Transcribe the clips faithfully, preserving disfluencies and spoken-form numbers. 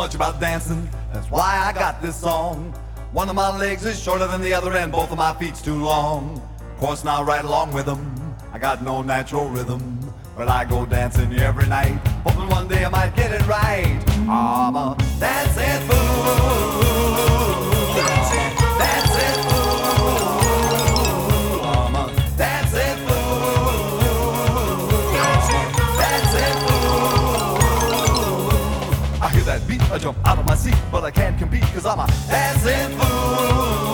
much about dancing, that's why I got this song. One of my legs is shorter than the other and both of my feet's too long. Of course now right along with them, I got no natural rhythm, but I go dancing every night, hoping one day I might get it right. I'm a dancing fool, dancing fool. I'm a dancing fool, dancing fool. I hear that beat, I jump out of my seat, but I can't compete cause I'm a dancing fool.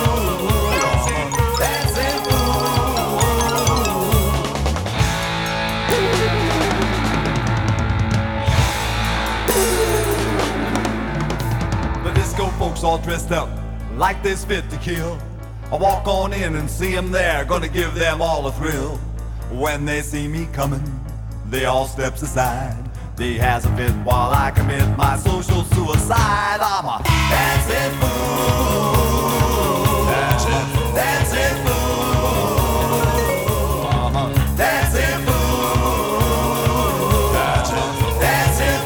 Folks all dressed up like this fit to kill. I walk on in and see them there, gonna give them all a thrill. When they see me coming, they all steps aside. They has a fit while I commit my social suicide. I'm a dancing fool, dancing, dancing fool. I'm a dancing fool, dancing, dancing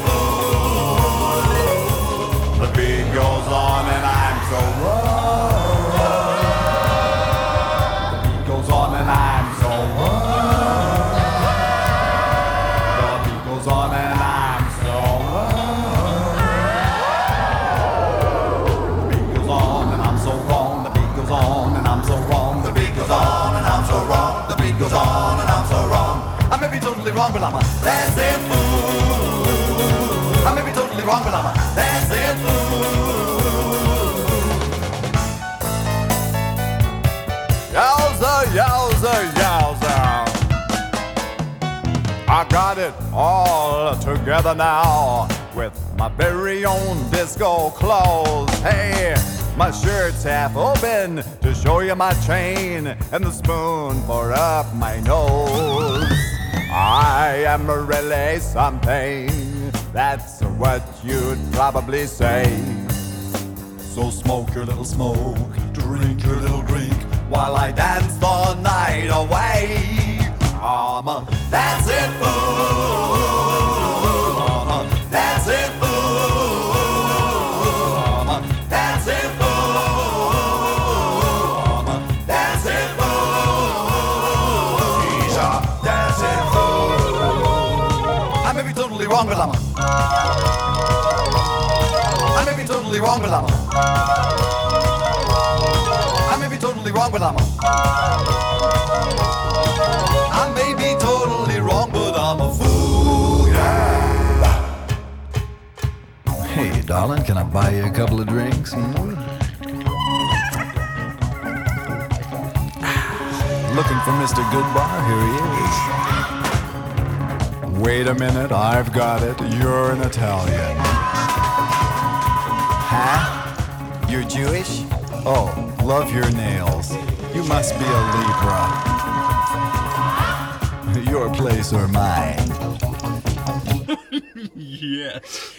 fool. The beat goes on. Wrong, but I'm a dancing fool. I may be totally wrong, but I'm a dancing fool. Yowza, yowza, yowza. I got it all together now with my very own disco clothes. Hey, my shirt's half open to show you my chain and the spoon for up my nose. I am really something, that's what you'd probably say. So smoke your little smoke, drink your little drink, while I dance the night away. I'm a dancing fool, I'm a dancing fool, I'm a dancing fool, I'm a dancing fool. He's a dancing fool. I may be totally wrong, but I'm a I may be totally wrong, but I'm a I may be totally wrong, but I'm a I may be totally wrong, but I'm a fool, yeah. Hey, darling, can I buy you a couple of drinks? Hmm? Looking for Mister Goodbar? Here he is. Wait a minute, I've got it. You're an Italian. Huh? You're Jewish? Oh, love your nails. You must be a Libra. Your place or mine? Yes.